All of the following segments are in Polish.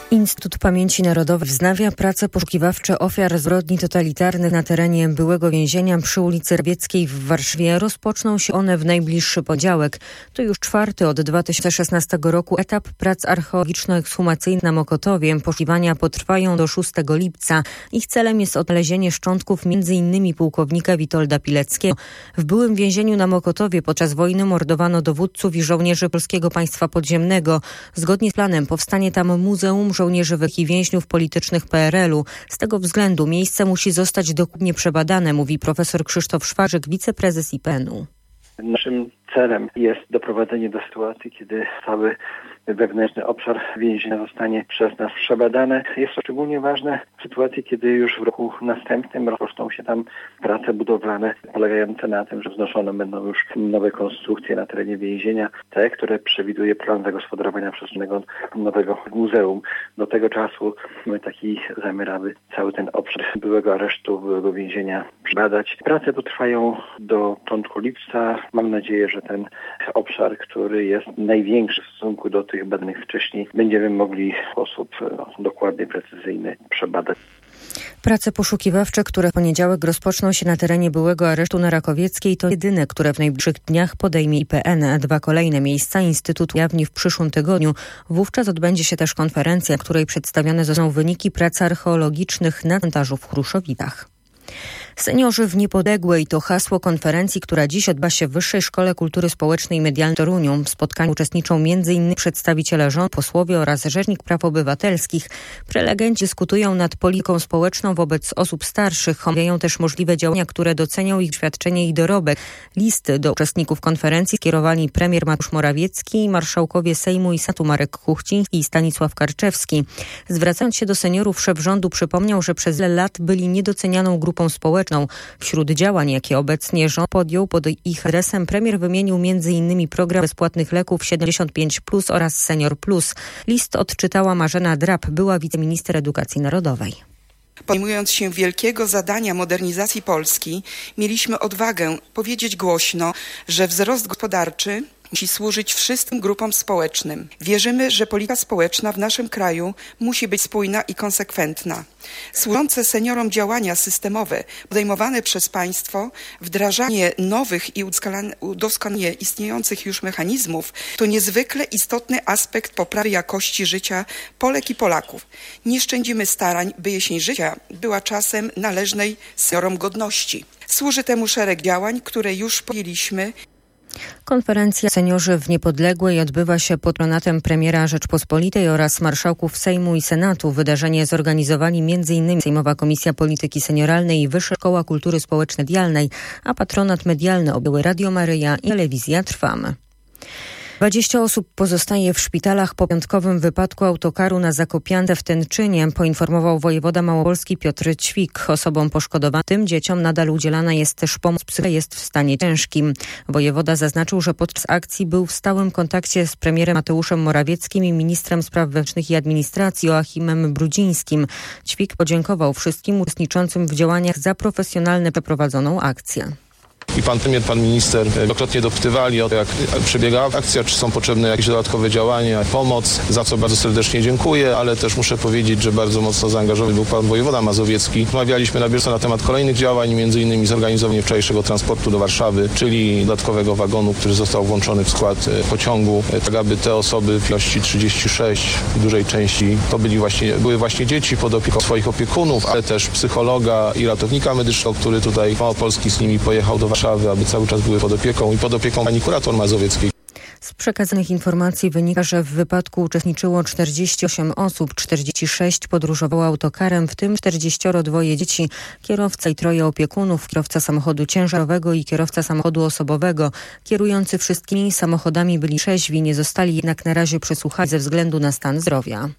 Instytut Pamięci Narodowej wznawia prace poszukiwawcze ofiar zbrodni totalitarnych na terenie byłego więzienia przy ulicy Rakowieckiej w Warszawie. Rozpoczną się one w najbliższy poniedziałek. To już czwarty od 2016 roku etap prac archeologiczno-ekshumacyjnych na Mokotowie. Poszukiwania potrwają do 6 lipca. Ich celem jest odnalezienie szczątków m.in. pułkownika Witolda Pileckiego. W byłym więzieniu na Mokotowie podczas wojny mordowano dowódców i żołnierzy Polskiego Państwa Podziemnego. Zgodnie z planem powstanie tam Muzeum Żołnierzy i Więźniów Politycznych PRL-u. Z tego względu miejsce musi zostać dokładnie przebadane, mówi profesor Krzysztof Szwarzyk, wiceprezes IPN-u. Naszym celem jest doprowadzenie do sytuacji, kiedy cały wewnętrzny obszar więzienia zostanie przez nas przebadany. Jest to szczególnie ważne w sytuacji, kiedy już w roku następnym rozpoczną się tam prace budowlane polegające na tym, że wznoszone będą już nowe konstrukcje na terenie więzienia, te, które przewiduje plan zagospodarowania przestrzennego nowego muzeum. Do tego czasu mamy taki zamiar, aby cały ten obszar byłego aresztu, byłego więzienia przebadać. Prace potrwają do początku lipca. Mam nadzieję, że ten obszar, który jest największy w stosunku do tych badanych wcześniej, będziemy mogli w sposób dokładny, precyzyjny przebadać. Prace poszukiwawcze, które w poniedziałek rozpoczną się na terenie byłego aresztu na Rakowieckiej, to jedyne, które w najbliższych dniach podejmie IPN. Dwa kolejne miejsca Instytut ujawni w przyszłym tygodniu. Wówczas odbędzie się też konferencja, w której przedstawione zostaną wyniki prac archeologicznych na cmentarzu w Chruszowicach. Seniorzy w Niepodległej to hasło konferencji, która dziś odbywa się w Wyższej Szkole Kultury Społecznej i Medialnej w Toruniu. W spotkaniu uczestniczą m.in. przedstawiciele rządu, posłowie oraz Rzecznik Praw Obywatelskich. Prelegenci dyskutują nad polityką społeczną wobec osób starszych. Omawiają też możliwe działania, które docenią ich doświadczenie i dorobek. Listy do uczestników konferencji skierowali premier Mateusz Morawiecki, marszałkowie Sejmu i Senatu Marek Kuchciński i Stanisław Karczewski. Zwracając się do seniorów, szef rządu przypomniał, że przez wiele lat byli niedocenianą grupą społeczną. Wśród działań, jakie obecnie rząd podjął pod ich adresem, premier wymienił m.in. program bezpłatnych leków 75+ oraz Senior+. List odczytała Marzena Drab, była wiceminister edukacji narodowej. Podejmując się wielkiego zadania modernizacji Polski, mieliśmy odwagę powiedzieć głośno, że wzrost gospodarczy musi służyć wszystkim grupom społecznym. Wierzymy, że polityka społeczna w naszym kraju musi być spójna i konsekwentna. Służące seniorom działania systemowe podejmowane przez państwo, wdrażanie nowych i udoskonalenie istniejących już mechanizmów to niezwykle istotny aspekt poprawy jakości życia Polek i Polaków. Nie szczędzimy starań, by jesień życia była czasem należnej seniorom godności. Służy temu szereg działań, które już podjęliśmy. Konferencja Seniorzy w Niepodległej odbywa się pod patronatem premiera Rzeczpospolitej oraz marszałków Sejmu i Senatu. Wydarzenie zorganizowali m.in. Sejmowa Komisja Polityki Senioralnej i Wyższa Szkoła Kultury Społeczno-Medialnej, a patronat medialny objęły Radio Maryja i Telewizja Trwam. 20 osób pozostaje w szpitalach po piątkowym wypadku autokaru na Zakopiance w Tenczynie, poinformował wojewoda małopolski Piotr Ćwik. Osobom poszkodowanym, tym dzieciom nadal udzielana jest też pomoc psychiczna, jest w stanie ciężkim. Wojewoda zaznaczył, że podczas akcji był w stałym kontakcie z premierem Mateuszem Morawieckim i ministrem spraw wewnętrznych i administracji Joachimem Brudzińskim. Ćwik podziękował wszystkim uczestniczącym w działaniach za profesjonalnie przeprowadzoną akcję. I pan premier, pan minister wielokrotnie dopytywali o to, jak przebiegała akcja, czy są potrzebne jakieś dodatkowe działania, pomoc, za co bardzo serdecznie dziękuję, ale też muszę powiedzieć, że bardzo mocno zaangażowany był pan wojewoda mazowiecki. Rozmawialiśmy na bieżąco na temat kolejnych działań, m.in. zorganizowanie wczorajszego transportu do Warszawy, czyli dodatkowego wagonu, który został włączony w skład pociągu, tak aby te osoby w ilości 36 w dużej części to były właśnie dzieci pod opieką swoich opiekunów, ale też psychologa i ratownika medycznego, który tutaj Małopolski z nimi pojechał do Warszawy, aby cały czas były pod opieką pani kurator mazowieckiej. Z przekazanych informacji wynika, że w wypadku uczestniczyło 48 osób, 46 podróżowało autokarem, w tym 42 dzieci, kierowca i 3 opiekunów, kierowca samochodu ciężarowego i kierowca samochodu osobowego. Kierujący wszystkimi samochodami byli trzeźwi, nie zostali jednak na razie przesłuchani ze względu na stan zdrowia.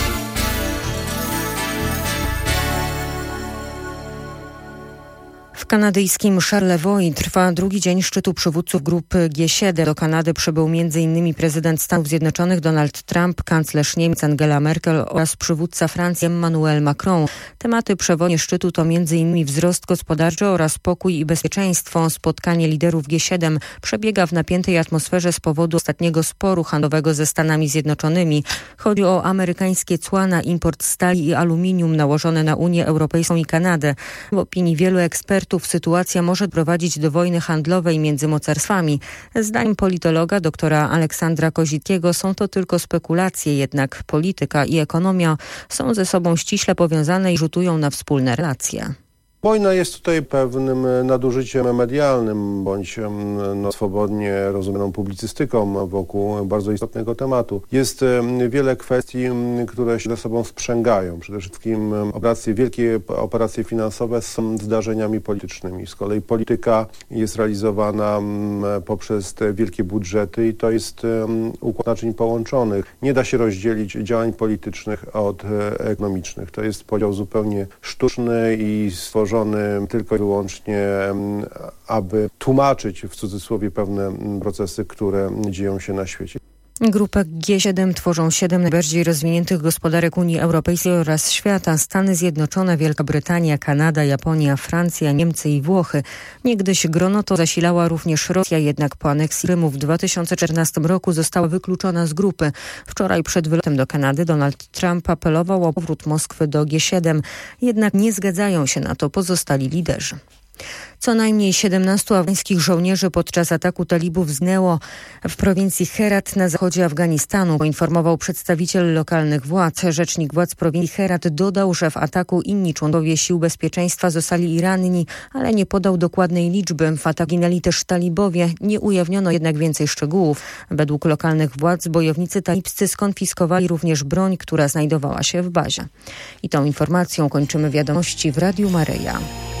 W kanadyjskim Charlevoix trwa drugi dzień szczytu przywódców grupy G7. Do Kanady przybył m.in. prezydent Stanów Zjednoczonych Donald Trump, kanclerz Niemiec Angela Merkel oraz przywódca Francji Emmanuel Macron. Tematy przewodnie szczytu to m.in. wzrost gospodarczy oraz pokój i bezpieczeństwo. Spotkanie liderów G7 przebiega w napiętej atmosferze z powodu ostatniego sporu handlowego ze Stanami Zjednoczonymi. Chodzi o amerykańskie cła na import stali i aluminium nałożone na Unię Europejską i Kanadę. W opinii wielu ekspertów sytuacja może prowadzić do wojny handlowej między mocarstwami. Zdaniem politologa doktora Aleksandra Kozickiego są to tylko spekulacje, jednak polityka i ekonomia są ze sobą ściśle powiązane i rzutują na wspólne relacje. Wojna jest tutaj pewnym nadużyciem medialnym bądź swobodnie rozumianą publicystyką wokół bardzo istotnego tematu. Jest wiele kwestii, które się ze sobą sprzęgają. Przede wszystkim wielkie operacje finansowe są zdarzeniami politycznymi. Z kolei polityka jest realizowana poprzez te wielkie budżety i to jest układ naczyń połączonych. Nie da się rozdzielić działań politycznych od ekonomicznych. To jest podział zupełnie sztuczny i stworzony tylko i wyłącznie, aby tłumaczyć w cudzysłowie pewne procesy, które dzieją się na świecie. Grupę G7 tworzą 7 najbardziej rozwiniętych gospodarek Unii Europejskiej oraz świata: Stany Zjednoczone, Wielka Brytania, Kanada, Japonia, Francja, Niemcy i Włochy. Niegdyś grono to zasilała również Rosja, jednak po aneksji Krymu w 2014 roku została wykluczona z grupy. Wczoraj przed wylotem do Kanady Donald Trump apelował o powrót Moskwy do G7, jednak nie zgadzają się na to pozostali liderzy. Co najmniej 17 afgańskich żołnierzy podczas ataku talibów zginęło w prowincji Herat na zachodzie Afganistanu, poinformował przedstawiciel lokalnych władz. Rzecznik władz prowincji Herat dodał, że w ataku inni członkowie sił bezpieczeństwa zostali ranni, ale nie podał dokładnej liczby. W ataku ginęli też talibowie, nie ujawniono jednak więcej szczegółów. Według lokalnych władz bojownicy talibscy skonfiskowali również broń, która znajdowała się w bazie. I tą informacją kończymy wiadomości w Radiu Maryja.